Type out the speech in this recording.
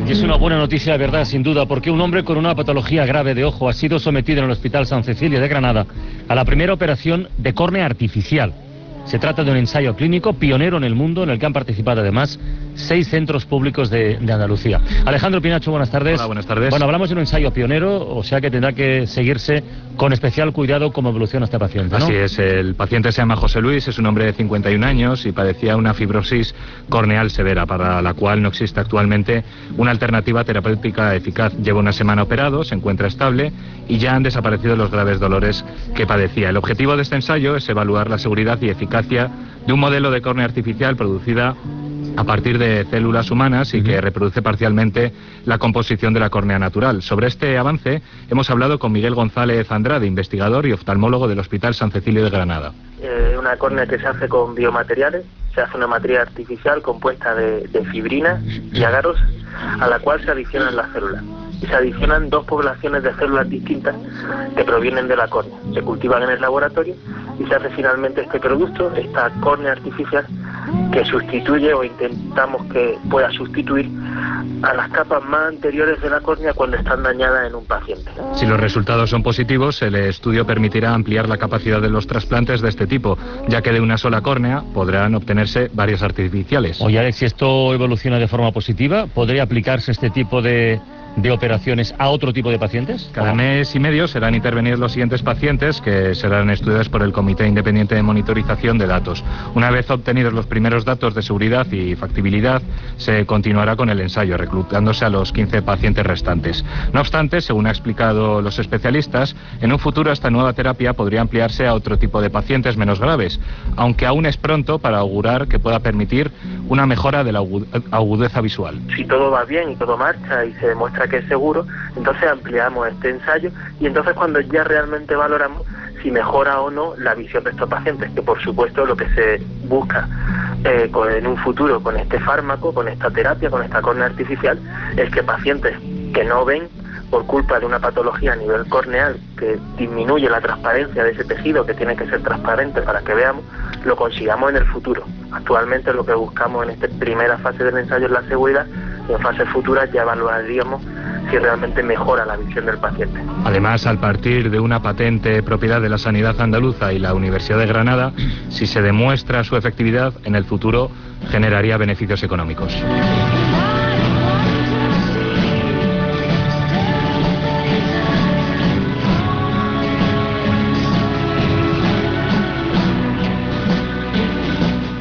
Y es una buena noticia, de verdad, sin duda, porque un hombre con una patología grave de ojo ha sido sometido en el Hospital San Cecilio de Granada a la primera operación de córnea artificial. Se trata de un ensayo clínico pionero en el mundo, en el que han participado además 6 centros públicos de Andalucía. Alejandro Pinacho, buenas tardes. Hola, buenas tardes. Bueno, hablamos de un ensayo pionero, o sea que tendrá que seguirse con especial cuidado cómo evoluciona este paciente, ¿no? Así es, el paciente se llama José Luis, es un hombre de 51 años y padecía una fibrosis corneal severa, para la cual no existe actualmente una alternativa terapéutica eficaz. Lleva una semana operado, se encuentra estable y ya han desaparecido los graves dolores que padecía. El objetivo de este ensayo es evaluar la seguridad y eficacia de un modelo de córnea artificial producida a partir de células humanas y que reproduce parcialmente la composición de la córnea natural. Sobre este avance hemos hablado con Miguel González Andrade, investigador y oftalmólogo del Hospital San Cecilio de Granada. Una córnea que se hace con biomateriales, se hace una materia artificial compuesta de fibrina y agaros, a la cual se adicionan las células. Y se adicionan 2 poblaciones de células distintas que provienen de la córnea. Se cultivan en el laboratorio y se hace finalmente este producto, esta córnea artificial, que sustituye o intentamos que pueda sustituir a las capas más anteriores de la córnea cuando están dañadas en un paciente. Si los resultados son positivos, el estudio permitirá ampliar la capacidad de los trasplantes de este tipo, ya que de una sola córnea podrán obtenerse varias artificiales. Oye, Alex, si esto evoluciona de forma positiva, ¿podría aplicarse este tipo de operaciones a otro tipo de pacientes? Cada mes y medio serán intervenidos los siguientes pacientes, que serán estudiados por el Comité Independiente de Monitorización de Datos. Una vez obtenidos los primeros datos de seguridad y factibilidad, se continuará con el ensayo, reclutándose a los 15 pacientes restantes. No obstante, según ha explicado los especialistas, en un futuro esta nueva terapia podría ampliarse a otro tipo de pacientes menos graves, aunque aún es pronto para augurar que pueda permitir una mejora de la agudeza visual. Si todo va bien y todo marcha y se demuestra que es seguro, entonces ampliamos este ensayo y entonces cuando ya realmente valoramos si mejora o no la visión de estos pacientes, que por supuesto lo que se busca en un futuro con este fármaco, con esta terapia, con esta córnea artificial, es que pacientes que no ven por culpa de una patología a nivel corneal que disminuye la transparencia de ese tejido que tiene que ser transparente para que veamos, lo consigamos en el futuro. Actualmente lo que buscamos en esta primera fase del ensayo es la seguridad y en fases futuras ya evaluaríamos si realmente mejora la visión del paciente. Además, al partir de una patente propiedad de la Sanidad Andaluza y la Universidad de Granada, si se demuestra su efectividad, en el futuro generaría beneficios económicos.